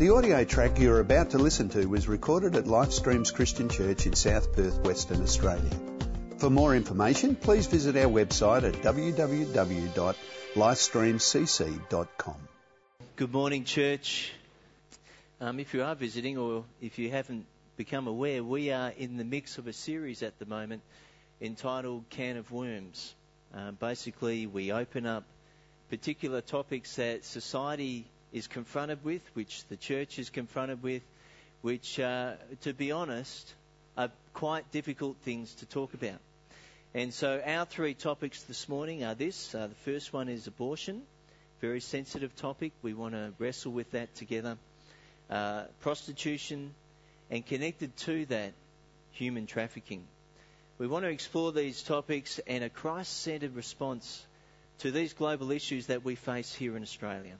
The audio track you're about to listen to was recorded at Lifestreams Christian Church in South Perth, Western Australia. For more information, please visit our website at www.lifestreamcc.com. Good morning, church. If you are visiting or if you haven't become aware, we are in the mix of a series at the moment entitled Can of Worms. Basically, we open up particular topics that society is confronted with, which the church is confronted with, which, to be honest, are quite difficult things to talk about. And so our three topics this morning are this. The first one is abortion, very sensitive topic. We want to wrestle with that together. Prostitution, and connected to that, human trafficking. We want to explore these topics and a Christ-centred response to these global issues that we face here in Australia.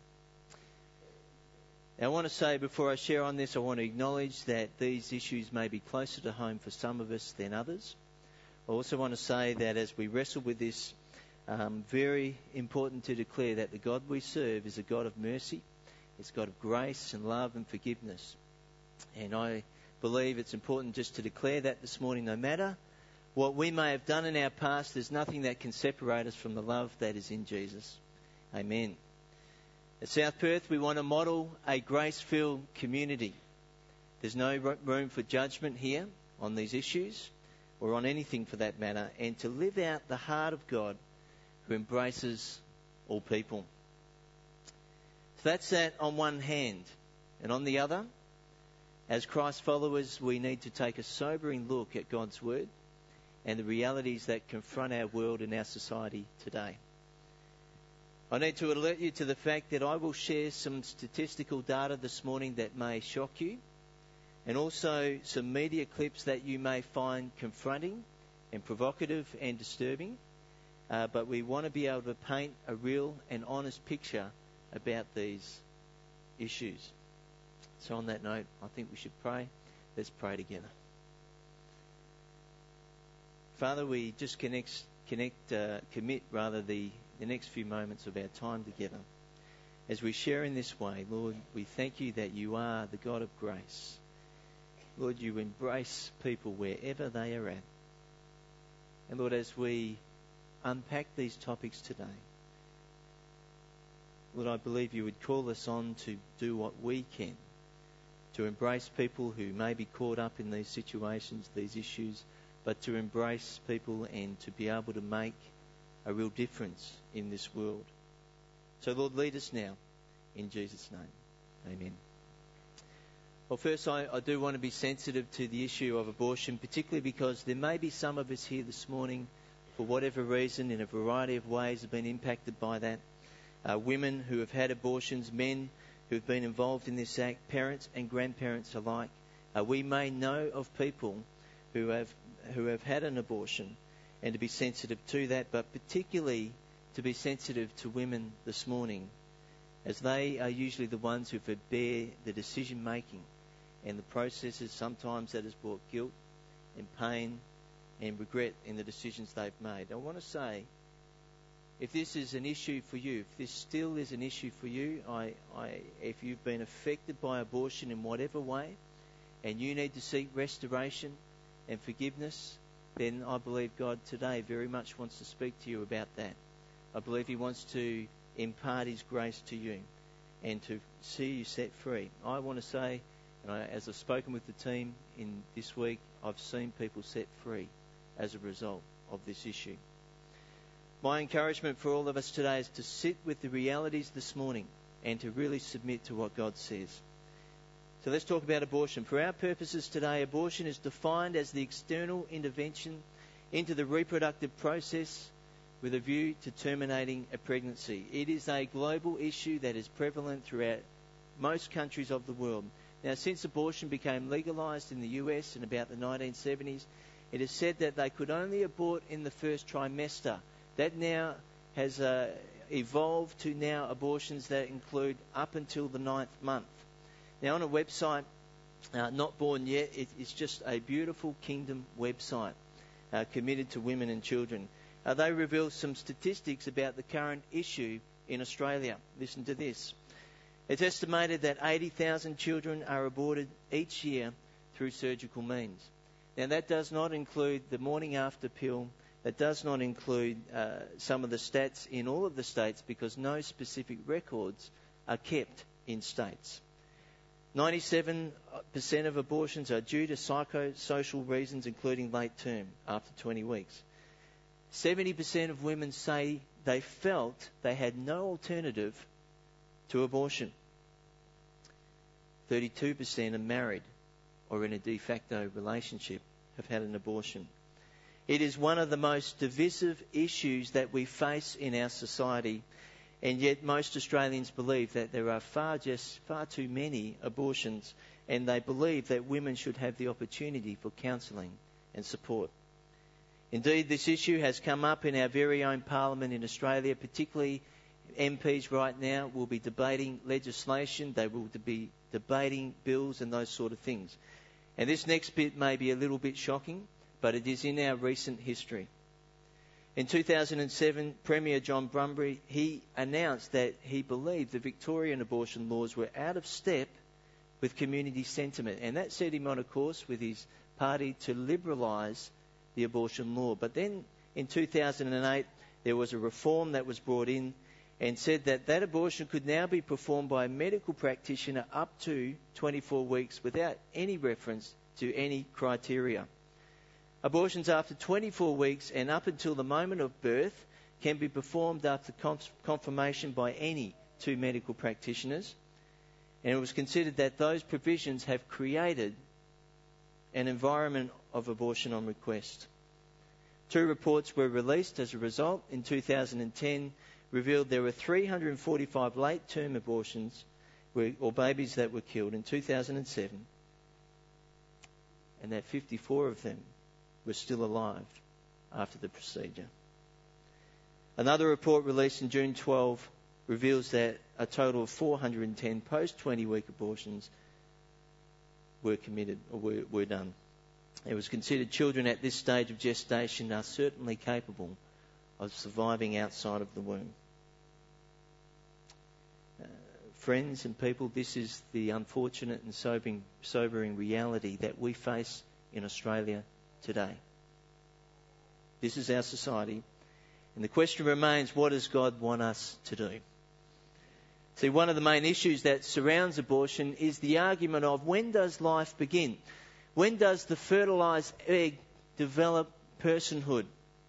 Now, I want to say, before I share on this, I want to acknowledge that these issues may be closer to home for some of us than others. I also want to say that as we wrestle with this, very important to declare that the God we serve is a God of mercy. It's a God of grace and love and forgiveness. And I believe it's important just to declare that this morning, no matter what we may have done in our past, there's nothing that can separate us from the love that is in Jesus. Amen. At South Perth, we want to model a grace-filled community. There's no room for judgment here on these issues or on anything for that matter, and to live out the heart of God who embraces all people. So that's that on one hand. And on the other, as Christ followers, we need to take a sobering look at God's Word and the realities that confront our world and our society today. I need to alert you to the fact that I will share some statistical data this morning that may shock you, and also some media clips that you may find confronting and provocative and disturbing. But we want to be able to paint a real and honest picture about these issues. So on that note, I think we should pray. Let's pray together. Father, we just commit the next few moments of our time together. As we share in this way, Lord, we thank you that you are the God of grace. Lord, you embrace people wherever they are at. And Lord, as we unpack these topics today, Lord, I believe you would call us on to do what we can to embrace people who may be caught up in these situations, these issues, but to embrace people and to be able to make a real difference in this world. So, Lord, lead us now in Jesus' name. Amen. Well, first, I do want to be sensitive to the issue of abortion, particularly because there may be some of us here this morning, for whatever reason, in a variety of ways, have been impacted by that. Women who have had abortions, men who have been involved in this act, parents and grandparents alike. We may know of people who have had an abortion, and to be sensitive to that, but particularly to be sensitive to women this morning, as they are usually the who bear the decision-making and the processes sometimes that has brought guilt and pain and regret in the decisions they've made. I want to say, if this is an issue for you, if this still is an issue for you, if you've been affected by abortion in whatever way, and you need to seek restoration and forgiveness, then I believe God today very much wants to speak to you about that. I believe he wants to impart his grace to you and to see you set free. I want to say, as I've spoken with the team in this week, I've seen people set free as a result of this issue. My encouragement for all of us today is to sit with the realities this morning and to really submit to what God says. So let's talk about abortion. For our purposes today, abortion is defined as the external intervention into the reproductive process with a view to terminating a pregnancy. It is a global issue that is prevalent throughout most countries of the world. Now, since abortion became legalised in the US in about the 1970s, it is said that they could only abort in the first trimester. That now has evolved to now abortions that include up until the 9th month. Now, on a website, Not Born Yet, it's just a beautiful kingdom website committed to women and children. They reveal some statistics about the current issue in Australia. Listen to this. It's estimated that 80,000 children are aborted each year through surgical means. Now, that does not include the morning after pill. That does not include some of the stats in all of the states, because no specific records are kept in states. 97% of abortions are due to psychosocial reasons, including late term after 20 weeks. 70% of women say they felt they had no alternative to abortion. 32% are married or in a de facto relationship have had an abortion. It is one of the most divisive issues that we face in our society, and yet most Australians believe that there are far too many abortions, and they believe that women should have the opportunity for counselling and support. Indeed, this issue has come up in our very own Parliament in Australia, particularly MPs right now will be debating legislation, they will be debating bills and those sort of things. And this next bit may be a little bit shocking, but it is in our recent history. In 2007, Premier John Brumby, he announced that he believed the Victorian abortion laws were out of step with community sentiment, and that set him on a course with his party to liberalise the abortion law. But then in 2008, there was a reform that was brought in and said that abortion could now be performed by a medical practitioner up to 24 weeks without any reference to any criteria. Abortions after 24 weeks and up until the moment of birth can be performed after confirmation by any two medical practitioners. And it was considered that those provisions have created an environment of abortion on request. 2 reports were released as a result. In 2010, revealed there were 345 late-term abortions or babies that were killed in 2007, and that 54 of them were still alive after the procedure. Another report released in June 12 reveals that a total of 410 post-20-week abortions were committed or were done. It was considered children at this stage of gestation are certainly capable of surviving outside of the womb. Friends and people, this is the unfortunate and sobering reality that we face in Australia today. This is our society, and the question remains, what does God want us to do? See, one of the main issues that surrounds abortion is the argument of when does life begin? When does the fertilised egg develop personhood?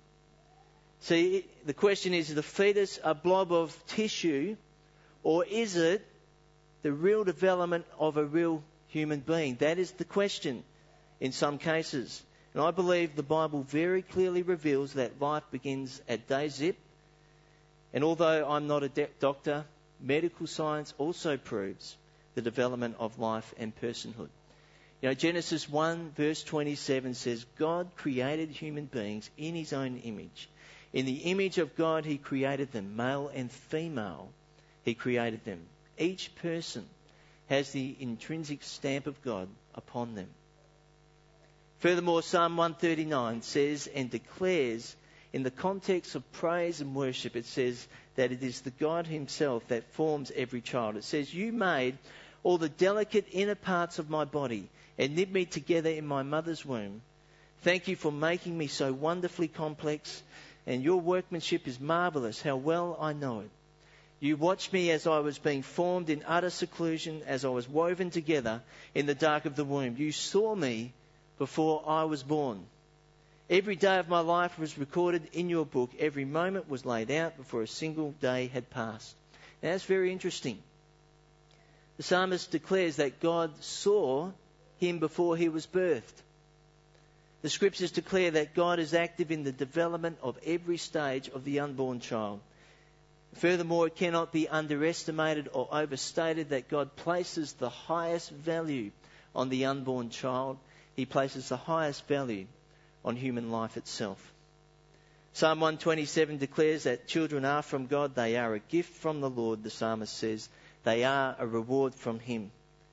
See, the question is the fetus a blob of tissue, or is it the real development of a real human being? That is the question in some cases. And I believe the Bible very clearly reveals that life begins at day zip. And although I'm not a doctor, medical science also proves the development of life and personhood. You know, Genesis 1 verse 27 says, God created human beings in his own image. In the image of God he created them, male and female he created them. Each person has the intrinsic stamp of God upon them. Furthermore, Psalm 139 says and declares, in the context of praise and worship, it says that it is the God himself that forms every child. It says, you made all the delicate inner parts of my body and knit me together in my mother's womb. Thank you for making me so wonderfully complex, and your workmanship is marvellous, how well I know it. You watched me as I was being formed in utter seclusion, as I was woven together in the dark of the womb. You saw me before I was born. Every day of my life was recorded in your book. Every moment was laid out before a single day had passed. Now, that's very interesting. The psalmist declares that God saw him before he was birthed. The scriptures declare that God is active in the development of every stage of the unborn child. Furthermore, it cannot be underestimated or overstated that God places the highest value on the unborn child. He places the highest value on human life itself. Psalm 127 declares that children are from God. They are a gift from the Lord, the psalmist says. They are a reward from him.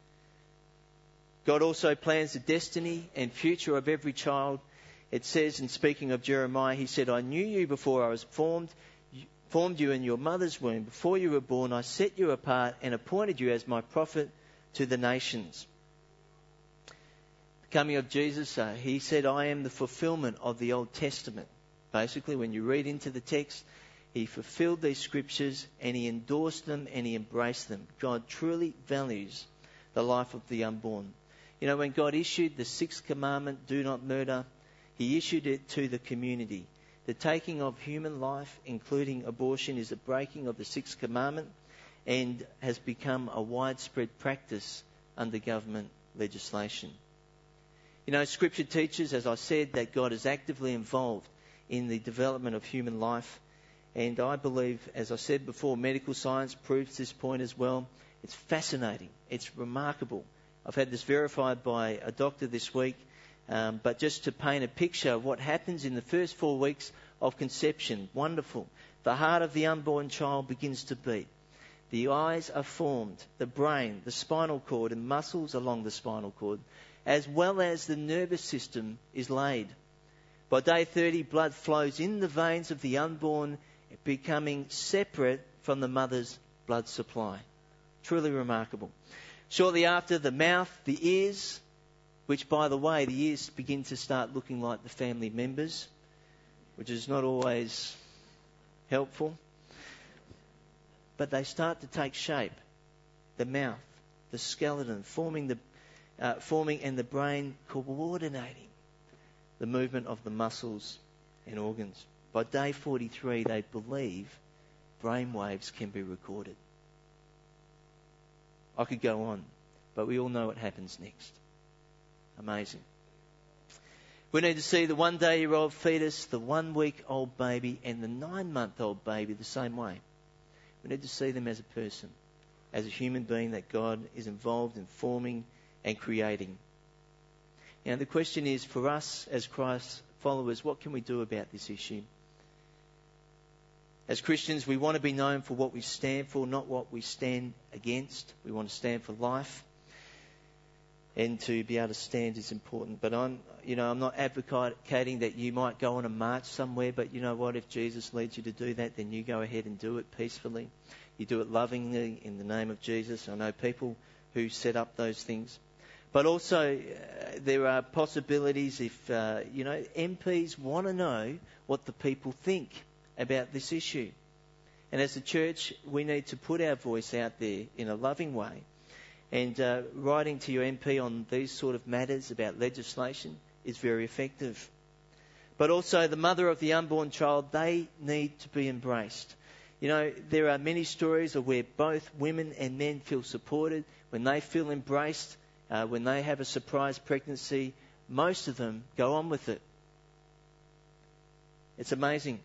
God also plans the destiny and future of every child. It says, in speaking of Jeremiah, he said, I knew you before I was formed. formed you in your mother's womb. Before you were born, I set you apart and appointed you as my prophet to the nations. The coming of Jesus, he said, I am the fulfillment of the Old Testament. Basically, when you read into the text, he fulfilled these scriptures and he endorsed them and he embraced them. God truly values the life of the unborn. You know, when God issued the sixth commandment, do not murder, he issued it to the community. The taking of human life, including abortion, is a breaking of the sixth commandment and has become a widespread practice under government legislation. You know, Scripture teaches, as I said, that God is actively involved in the development of human life. And I believe, as I said before, medical science proves this point as well. It's fascinating. It's remarkable. I've had this verified by a doctor this week. But just to paint a picture of what happens in the first 4 weeks of conception, wonderful. The heart of the unborn child begins to beat. The eyes are formed, the brain, the spinal cord and muscles along the spinal cord, as well as the nervous system is laid. By day 30, blood flows in the veins of the unborn, becoming separate from the mother's blood supply. Truly remarkable. Shortly after, the mouth, the ears, which, by the way, the ears begin to start looking like the family members, which is not always helpful. But they start to take shape. The mouth, the skeleton, forming and the brain coordinating the movement of the muscles and organs. By day 43, they believe brain waves can be recorded. I could go on, but we all know what happens next. Amazing. We need to see the 1-day-old fetus, the 1-week-old baby, and the 9-month-old baby the same way. We need to see them as a person, as a human being that God is involved in forming and creating. Now, the question is, for us as Christ's followers, what can we do about this issue? As Christians, we want to be known for what we stand for, not what we stand against. We want to stand for life. And to be able to stand is important. But I'm not advocating that you might go on a march somewhere, but you know what? If Jesus leads you to do that, then you go ahead and do it peacefully. You do it lovingly in the name of Jesus. I know people who set up those things. But also, there are possibilities if, MPs want to know what the people think about this issue. And as a church, we need to put our voice out there in a loving way. And writing to your MP on these sort of matters about legislation is very effective. But also the mother of the unborn child, they need to be embraced. You know, there are many stories of where both women and men feel supported, when they feel embraced, when they have a surprise pregnancy, most of them go on with it. It's amazing.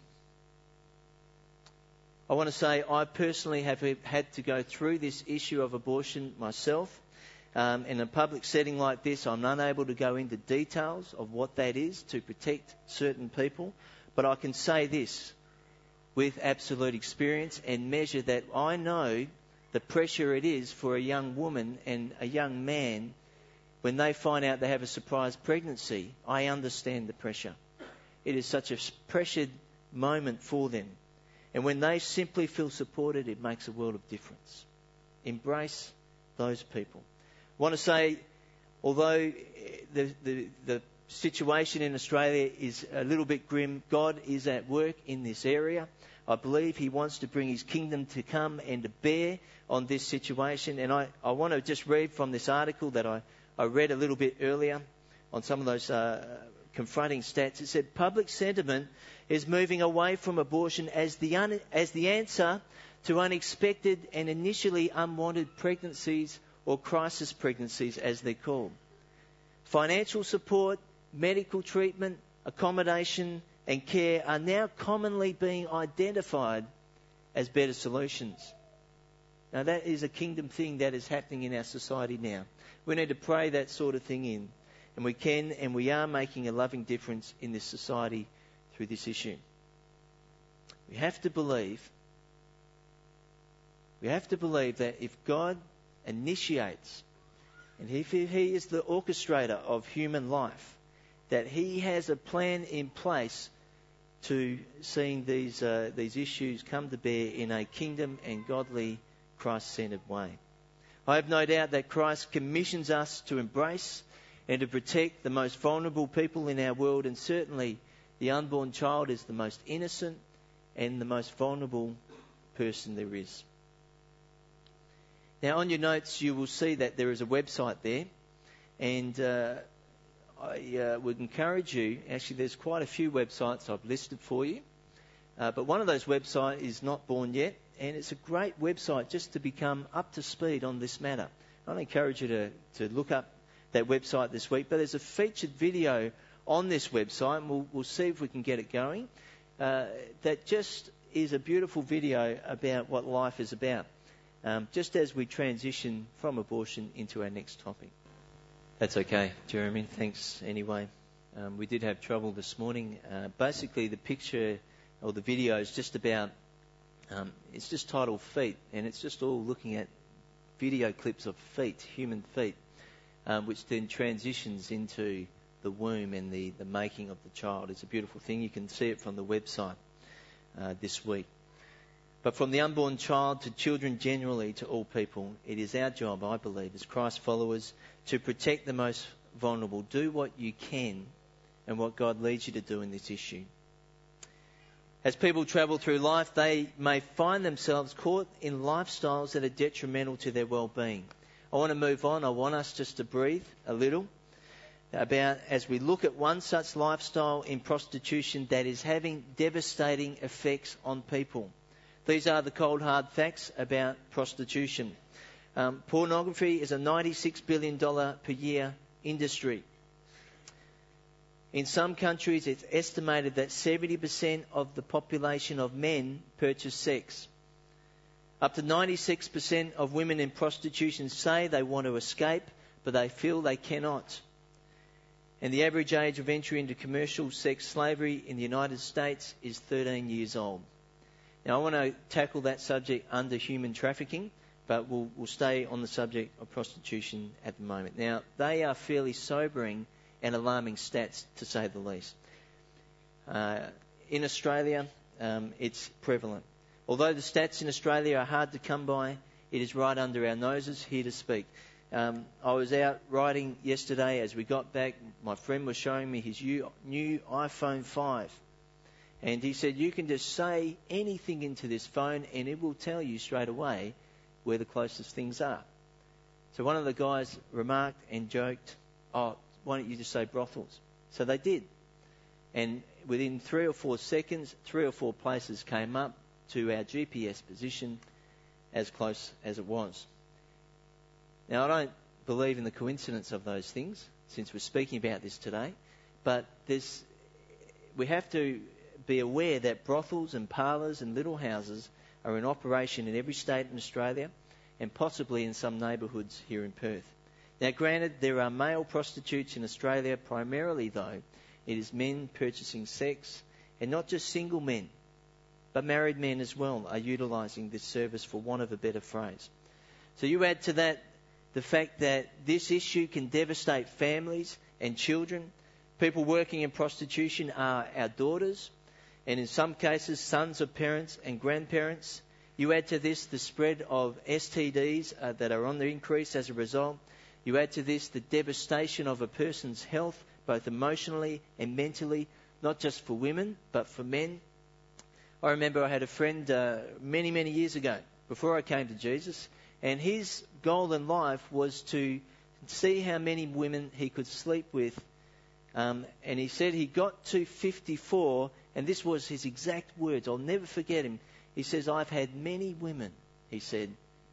I want to say I personally have had to go through this issue of abortion myself. In a public setting like this, I'm unable to go into details of what that is to protect certain people. But I can say this with absolute experience and measure that I know the pressure it is for a young woman and a young man when they find out they have a surprise pregnancy. I understand the pressure. It is such a pressured moment for them. And when they simply feel supported, it makes a world of difference. Embrace those people. I want to say, although the situation in Australia is a little bit grim, God is at work in this area. I believe he wants to bring his kingdom to come and to bear on this situation. And I want to just read from this article that I read a little bit earlier on some of those confronting stats. It said public sentiment is moving away from abortion as the answer to unexpected and initially unwanted pregnancies, or crisis pregnancies as they're called. Financial support, medical treatment, accommodation and care are now commonly being identified as better solutions. Now that is a kingdom thing that is happening in our society now. We need to pray that sort of thing in. And we can and we are making a loving difference in this society through this issue. We have to believe that if God initiates, and if he is the orchestrator of human life, that he has a plan in place to seeing these issues come to bear in a kingdom and godly, Christ-centred way. I have no doubt that Christ commissions us to embrace and to protect the most vulnerable people in our world, and certainly the unborn child is the most innocent and the most vulnerable person there is. Now, on your notes, you will see that there is a website there, and I would encourage you, actually there's quite a few websites I've listed for you, but one of those websites is Not Born Yet, and it's a great website just to become up to speed on this matter. I'd encourage you to look up that website this week, but there's a featured video on this website, and we'll see if we can get it going, that just is a beautiful video about what life is about, just as we transition from abortion into our next topic. That's okay, Jeremy. Thanks anyway. We did have trouble this morning. Basically, the picture or the video is just about, it's just titled Feet, and it's just all looking at video clips of feet, human feet, which then transitions into the womb and the making of the child. It's a beautiful thing. You can see it from the website this week. But from the unborn child to children generally, to all people, it is our job, I believe, as Christ followers, to protect the most vulnerable. Do what you can and what God leads you to do in this issue. As people travel through life, they may find themselves caught in lifestyles that are detrimental to their well-being. I want to move on. I want us just to breathe a little about, as we look at one such lifestyle in prostitution that is having devastating effects on people. These are the cold, hard facts about prostitution. Pornography is a $96 billion per year industry. In some countries, it's estimated that 70% of the population of men purchase sex. Up to 96% of women in prostitution say they want to escape, but they feel they cannot. And the average age of entry into commercial sex slavery in the United States is 13 years old. Now, I want to tackle that subject under human trafficking, but we'll stay on the subject of prostitution at the moment. Now, they are fairly sobering and alarming stats, to say the least. In Australia, it's prevalent. Although the stats in Australia are hard to come by, it is right under our noses, here to speak. I was out riding yesterday. As we got back, my friend was showing me his new iPhone 5. And he said, you can just say anything into this phone and it will tell you straight away where the closest things are. So one of the guys remarked and joked, oh, why don't you just say brothels? So they did. And within 3 or 4 seconds, 3 or 4 places came up to our GPS position as close as it was. Now, I don't believe in the coincidence of those things, since we're speaking about this today, but we have to be aware that brothels and parlours and little houses are in operation in every state in Australia and possibly in some neighbourhoods here in Perth. Now, granted, there are male prostitutes in Australia. Primarily, though, it is men purchasing sex, and not just single men, but married men as well are utilising this service, for want of a better phrase. So you add to that the fact that this issue can devastate families and children. People working in prostitution are our daughters, and in some cases, sons of parents and grandparents. You add to this the spread of STDs that are on the increase as a result. You add to this the devastation of a person's health, both emotionally and mentally, not just for women, but for men. I remember I had a friend many, many years ago, before I came to Jesus, and his goal in life was to see how many women he could sleep with. And he said he got to 54, and this was his exact words. I'll never forget him. He says, I've had many women, he said,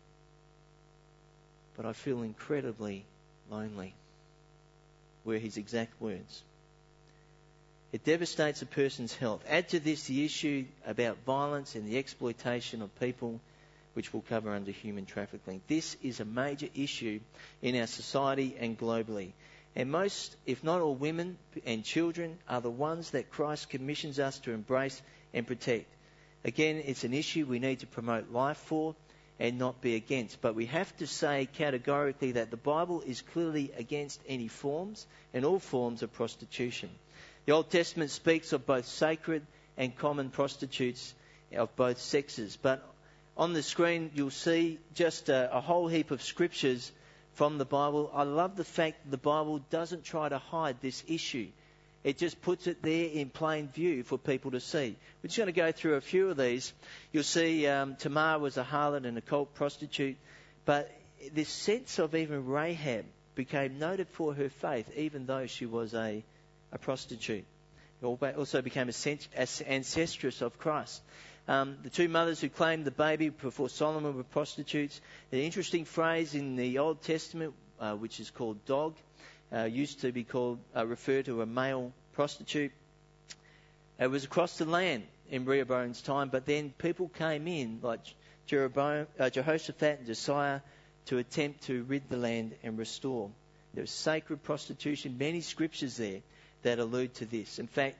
but I feel incredibly lonely, were his exact words. It devastates a person's health. Add to this the issue about violence and the exploitation of people, which we'll cover under human trafficking. This is a major issue in our society and globally. And most, if not all, women and children are the ones that Christ commissions us to embrace and protect. Again, it's an issue we need to promote life for and not be against. But we have to say categorically that the Bible is clearly against any forms and all forms of prostitution. The Old Testament speaks of both sacred and common prostitutes of both sexes. But on the screen you'll see just a whole heap of scriptures from the Bible. I love the fact that the Bible doesn't try to hide this issue. It just puts it there in plain view for people to see. We're just going to go through a few of these. You'll see Tamar was a harlot and a cult prostitute, but this sense of even Rahab became noted for her faith, even though she was a prostitute. Also became an ancestress of Christ. The two mothers who claimed the baby before Solomon were prostitutes. The interesting phrase in the Old Testament, which is called dog, used to be called refer to a male prostitute. It was across the land in Rehoboam's time, but then people came in like Jehoshaphat and Josiah to attempt to rid the land and restore. There was sacred prostitution, many scriptures there that allude to this. In fact,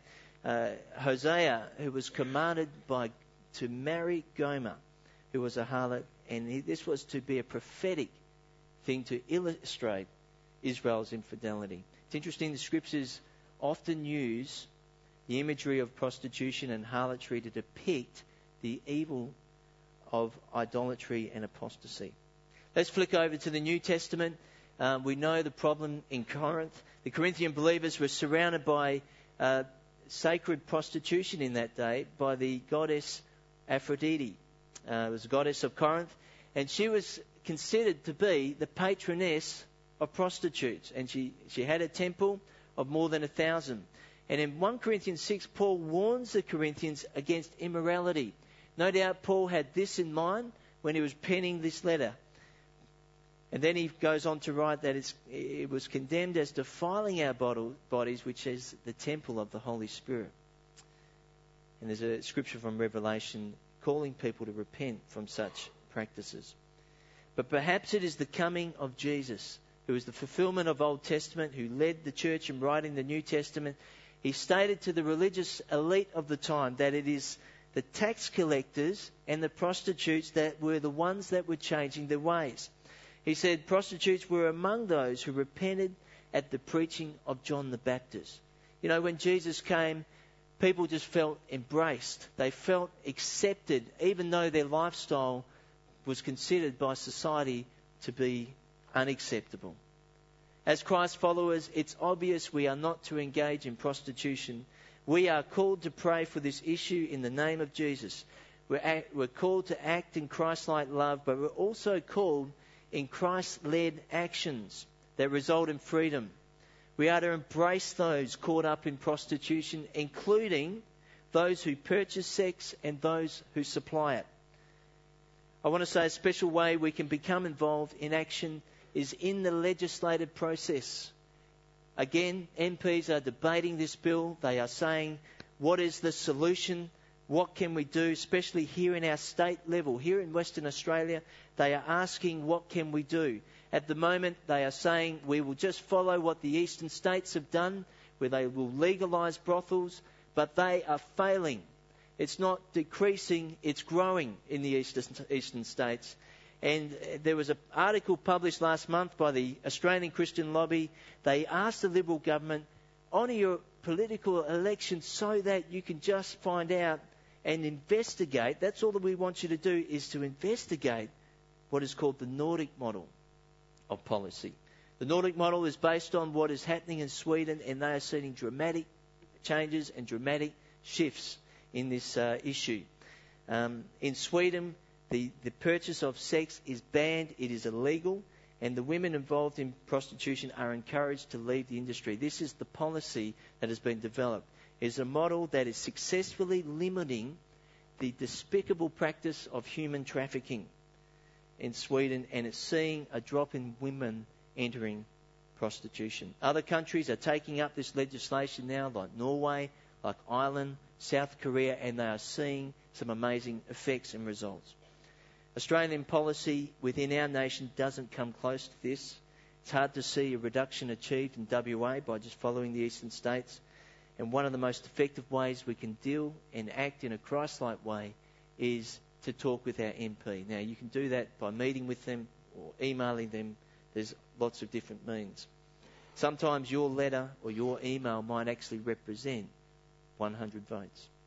Hosea, who was commanded to marry Gomer, who was a harlot, and this was to be a prophetic thing to illustrate Israel's infidelity. It's interesting, the scriptures often use the imagery of prostitution and harlotry to depict the evil of idolatry and apostasy. Let's flick over to the New Testament. We know the problem in Corinth. The Corinthian believers were surrounded by sacred prostitution in that day by the goddess Aphrodite. It was the goddess of Corinth, and she was considered to be the patroness of prostitutes, and she had a temple of more than 1,000. And in 1 Corinthians 6, Paul warns the Corinthians against immorality. No doubt Paul had this in mind when he was penning this letter. And then he goes on to write that it was condemned as defiling our bodies, which is the temple of the Holy Spirit. And there's a scripture from Revelation calling people to repent from such practices. But perhaps it is the coming of Jesus, who is the fulfillment of Old Testament, who led the church in writing the New Testament. He stated to the religious elite of the time that it is the tax collectors and the prostitutes that were the ones that were changing their ways. He said prostitutes were among those who repented at the preaching of John the Baptist. You know, when Jesus came, people just felt embraced. They felt accepted, even though their lifestyle was considered by society to be unacceptable. As Christ followers, it's obvious we are not to engage in prostitution. We are called to pray for this issue in the name of Jesus. We're called to act in Christ-like love, but we're also called in Christ-led actions that result in freedom. We are to embrace those caught up in prostitution, including those who purchase sex and those who supply it. I want to say a special way we can become involved in action is in the legislative process. Again, MPs are debating this bill. They are saying, what is the solution? What can we do, especially here in our state level? Here in Western Australia, they are asking, what can we do? At the moment, they are saying, we will just follow what the eastern states have done, where they will legalise brothels, but they are failing. It's not decreasing, it's growing in the eastern states. And there was an article published last month by the Australian Christian Lobby. They asked the Liberal government, honour your political election so that you can just find out and investigate. That's all that we want you to do, is to investigate what is called the Nordic model of policy. The Nordic model is based on what is happening in Sweden, and they are seeing dramatic changes and dramatic shifts in this issue. In Sweden, the purchase of sex is banned, it is illegal, and the women involved in prostitution are encouraged to leave the industry. This is the policy that has been developed. It is a model that is successfully limiting the despicable practice of human trafficking in Sweden, and it's seeing a drop in women entering prostitution. Other countries are taking up this legislation now, like Norway, like Ireland, South Korea, and they are seeing some amazing effects and results. Australian policy within our nation doesn't come close to this. It's hard to see a reduction achieved in WA by just following the eastern states. And one of the most effective ways we can deal and act in a Christ-like way is to talk with our MP. Now, you can do that by meeting with them or emailing them. There's lots of different means. Sometimes your letter or your email might actually represent 100 votes.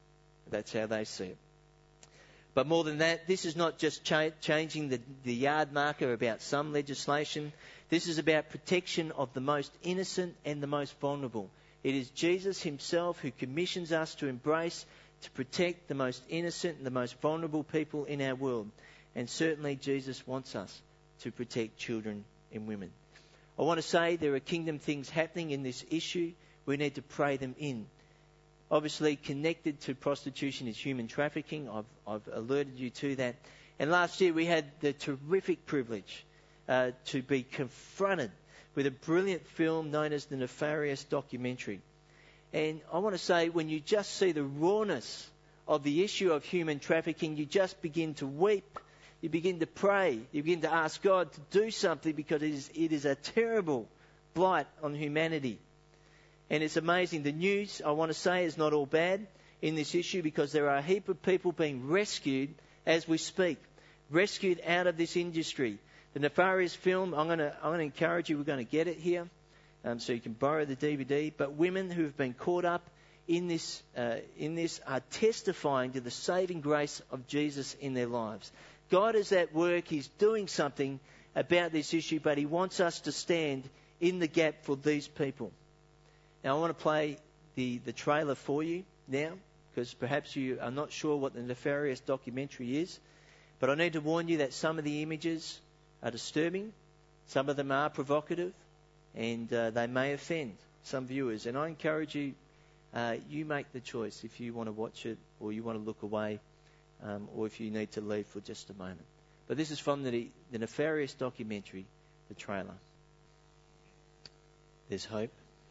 That's how they see it. But more than that, this is not just changing the yard marker about some legislation. This is about protection of the most innocent and the most vulnerable. It is Jesus himself who commissions us to embrace, to protect the most innocent and the most vulnerable people in our world. And certainly Jesus wants us to protect children and women. I want to say there are kingdom things happening in this issue. We need to pray them in. Obviously, connected to prostitution is human trafficking. I've alerted you to that. And last year we had the terrific privilege to be confronted with a brilliant film known as The Nefarious Documentary. And I want to say, when you just see the rawness of the issue of human trafficking, you just begin to weep. You begin to pray. You begin to ask God to do something, because it is a terrible blight on humanity. And it's amazing. The news, I want to say, is not all bad in this issue, because there are a heap of people being rescued as we speak, rescued out of this industry. The Nefarious film, I'm going to encourage you, we're going to get it here, so you can borrow the DVD. But women who have been caught up in this are testifying to the saving grace of Jesus in their lives. God is at work. He's doing something about this issue, but he wants us to stand in the gap for these people. Now, I want to play the trailer for you now, because perhaps you are not sure what the Nefarious Documentary is. But I need to warn you that some of the images are disturbing, some of them are provocative, and they may offend some viewers. And I encourage you, you make the choice if you want to watch it or you want to look away, or if you need to leave for just a moment. But this is from the Nefarious Documentary, the trailer. There's hope.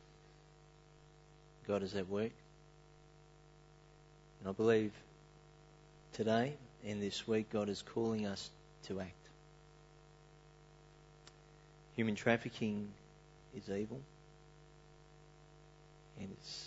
God is at work. And I believe today and this week God is calling us to act. Human trafficking is evil. And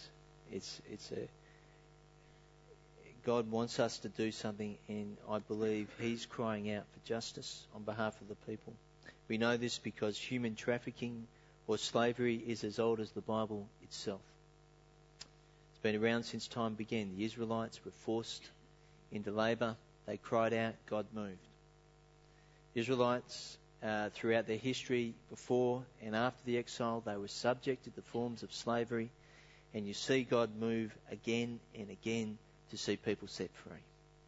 God wants us to do something, and I believe he's crying out for justice on behalf of the people. We know this because human trafficking or slavery is as old as the Bible itself. It's been around since time began. The Israelites were forced into labour. They cried out, God moved. Israelites, throughout their history, before and after the exile, they were subjected to forms of slavery. And you see God move again and again to see people set free.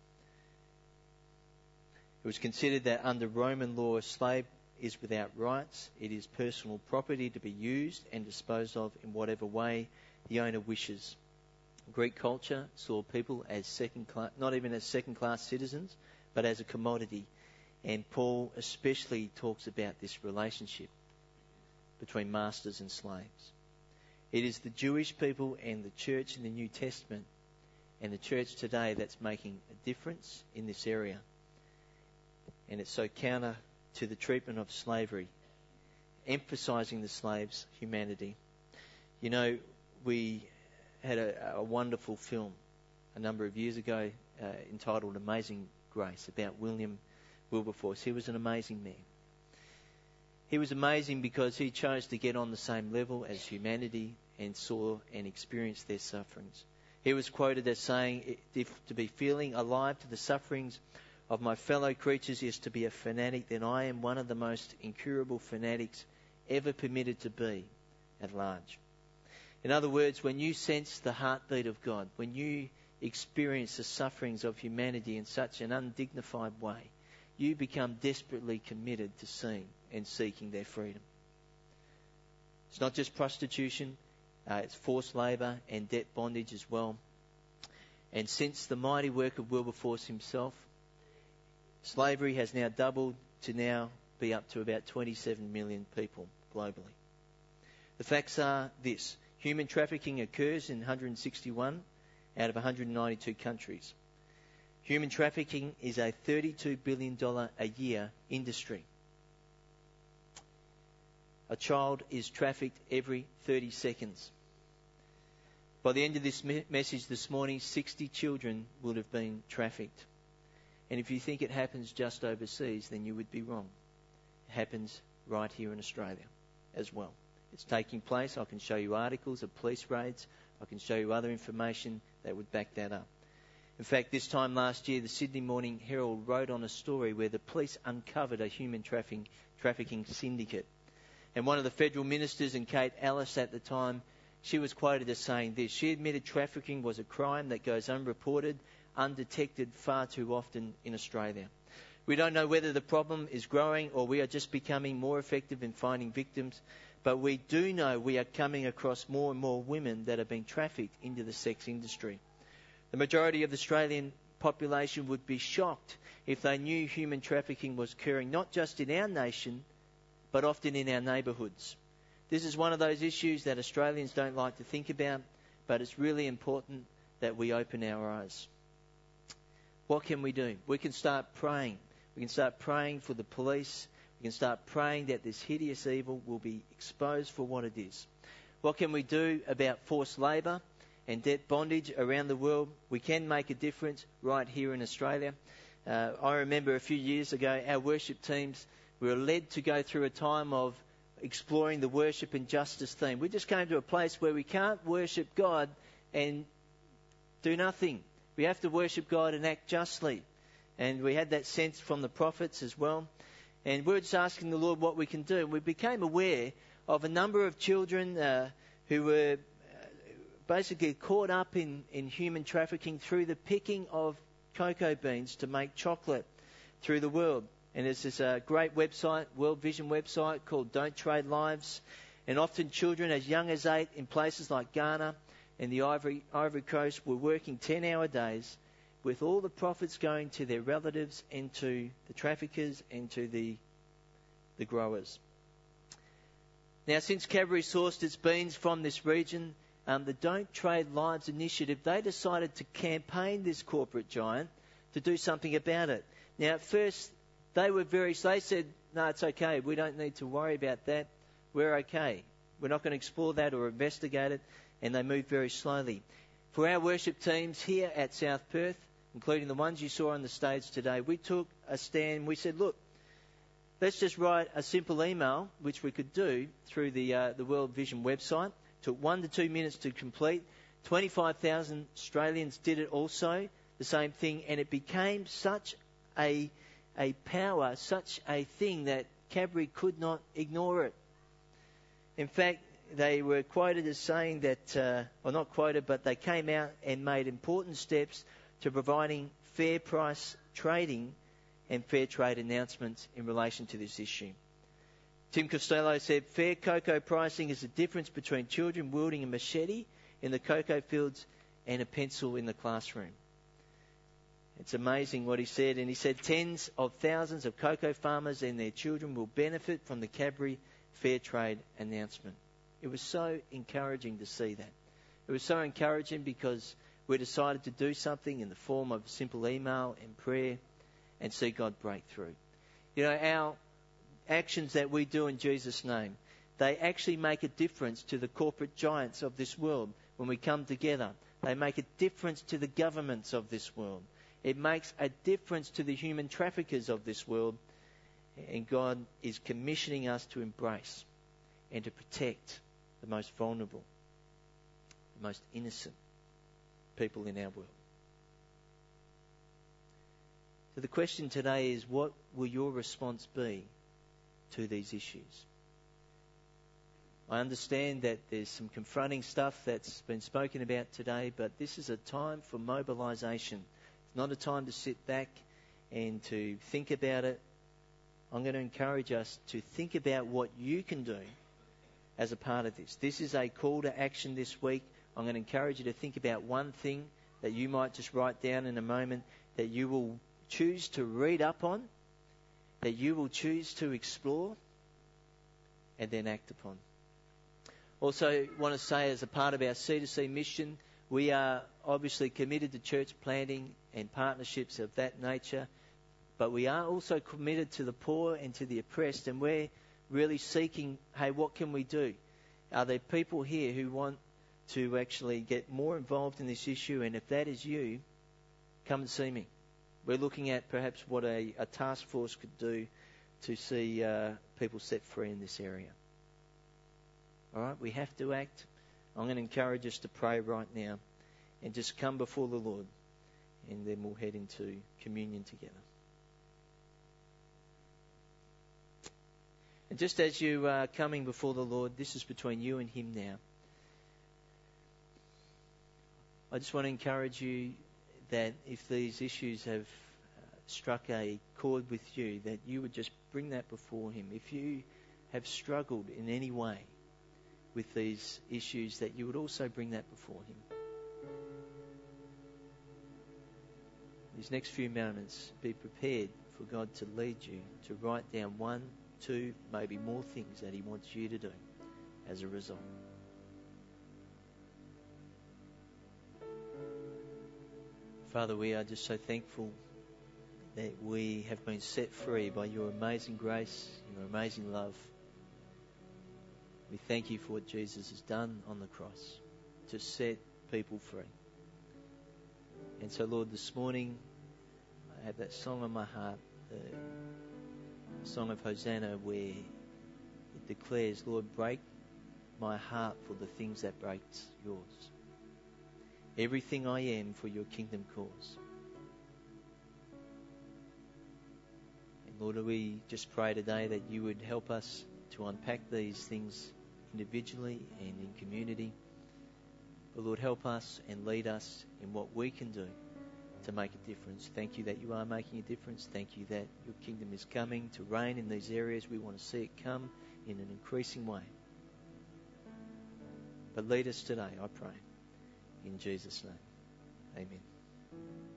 It was considered that under Roman law, a slave is without rights. It is personal property to be used and disposed of in whatever way the owner wishes. Greek culture saw people as second-class, not even as second-class citizens, but as a commodity. And Paul especially talks about this relationship between masters and slaves. It is the Jewish people and the church in the New Testament and the church today that's making a difference in this area. And it's so counter to the treatment of slavery, emphasising the slave's humanity. You know, we had a wonderful film a number of years ago entitled Amazing Grace, about William Wilberforce. He was an amazing man. He was amazing because he chose to get on the same level as humanity and saw and experienced their sufferings. He was quoted as saying, if to be feeling alive to the sufferings of my fellow creatures is to be a fanatic, then I am one of the most incurable fanatics ever permitted to be at large. In other words, when you sense the heartbeat of God, when you experience the sufferings of humanity in such an undignified way, you become desperately committed to seeing and seeking their freedom. It's not just prostitution, it's forced labour and debt bondage as well. And since the mighty work of Wilberforce himself, slavery has now doubled to now be up to about 27 million people globally. The facts are this: human trafficking occurs in 161 out of 192 countries. Human trafficking is a $32 billion a year industry. A child is trafficked every 30 seconds. By the end of this message this morning, 60 children will have been trafficked. And if you think it happens just overseas, then you would be wrong. It happens right here in Australia as well. It's taking place. I can show you articles of police raids. I can show you other information that would back that up. In fact, this time last year, the Sydney Morning Herald wrote on a story where the police uncovered a human trafficking syndicate. And one of the federal ministers, and Kate Ellis at the time, she was quoted as saying this: she admitted trafficking was a crime that goes unreported, undetected far too often in Australia. We don't know whether the problem is growing or we are just becoming more effective in finding victims, but we do know we are coming across more and more women that are being trafficked into the sex industry. The majority of the Australian population would be shocked if they knew human trafficking was occurring not just in our nation, but often in our neighbourhoods. This is one of those issues that Australians don't like to think about, but it's really important that we open our eyes. What can we do? We can start praying. We can start praying for the police. We can start praying that this hideous evil will be exposed for what it is. What can we do about forced labour and debt bondage around the world? We can make a difference right here in Australia. I remember a few years ago, our worship teams were led to go through a time of exploring the worship and justice theme. We just came to a place where we can't worship God and do nothing. We have to worship God and act justly. And we had that sense from the prophets as well. And we were just asking the Lord what we can do. We became aware of a number of children who were basically caught up in human trafficking through the picking of cocoa beans to make chocolate through the world. And there's this great website, World Vision website, called Don't Trade Lives. And often children as young as 8 in places like Ghana and the Ivory Coast were working 10-hour days, with all the profits going to their relatives and to the traffickers and to the growers. Now, since Cadbury sourced its beans from this region, the Don't Trade Lives initiative, they decided to campaign this corporate giant to do something about it. Now, at first, they said, no, it's okay. We don't need to worry about that. We're okay. We're not going to explore that or investigate it. And they moved very slowly. For our worship teams here at South Perth, including the ones you saw on the stage today, we took a stand. We said, look, let's just write a simple email, which we could do through the World Vision website. It took 1 to 2 minutes to complete. 25,000 Australians did it also, the same thing, and it became such a power, such a thing that Cadbury could not ignore it. In fact, they were quoted as saying that, or not quoted, but they came out and made important steps to providing fair price trading and fair trade announcements in relation to this issue. Tim Costello said, fair cocoa pricing is the difference between children wielding a machete in the cocoa fields and a pencil in the classroom. It's amazing what he said. And he said tens of thousands of cocoa farmers and their children will benefit from the Cadbury Fair Trade announcement. It was so encouraging to see that. It was so encouraging because we decided to do something in the form of a simple email and prayer and see God break through. You know, our actions that we do in Jesus' name, they actually make a difference to the corporate giants of this world when we come together. They make a difference to the governments of this world. It makes a difference to the human traffickers of this world. And God is commissioning us to embrace and to protect the most vulnerable, the most innocent people in our world. So the question today is, what will your response be to these issues? I understand that there's some confronting stuff that's been spoken about today, but this is a time for mobilisation. It's not a time to sit back and to think about it. I'm going to encourage us to think about what you can do as a part of this. This is a call to action this week. I'm going to encourage you to think about one thing that you might just write down in a moment, that you will choose to read up on, that you will choose to explore, and then act upon. Also, want to say, as a part of our C2C mission, we are obviously committed to church planting and partnerships of that nature, but we are also committed to the poor and to the oppressed, and we're really seeking, hey, what can we do? Are there people here who want to actually get more involved in this issue? And if that is you, come and see me. We're looking at perhaps what a task force could do to see people set free in this area. All right, we have to act. I'm going to encourage us to pray right now and just come before the Lord and then we'll head into communion together. And just as you are coming before the Lord, this is between you and Him now. I just want to encourage you that if these issues have struck a chord with you, that you would just bring that before Him. If you have struggled in any way with these issues, that you would also bring that before Him. These next few moments, be prepared for God to lead you to write down 1, 2, maybe more things that He wants you to do as a result. Father, we are just so thankful that we have been set free by your amazing grace, your amazing love. We thank you for what Jesus has done on the cross to set people free. And so, Lord, this morning I have that song on my heart, the song of Hosanna, where it declares, Lord, break my heart for the things that breaks yours. Everything I am for your kingdom cause. And Lord, we just pray today that you would help us to unpack these things individually and in community. But Lord, help us and lead us in what we can do to make a difference. Thank you that you are making a difference. Thank you that your kingdom is coming to reign in these areas. We want to see it come in an increasing way. But lead us today, I pray. In Jesus' name, amen.